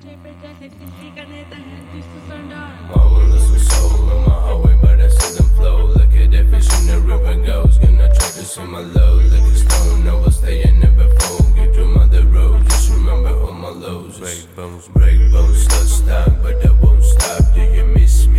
My wellness was soul on my highway, but I see them flow. Look at that fish in the river goes. Gonna try to swim my load like a stone. No, I'll stay and never fold. Get to mother road, just remember all my lows. Break bones, slow stop, but I won't stop. Do you miss me?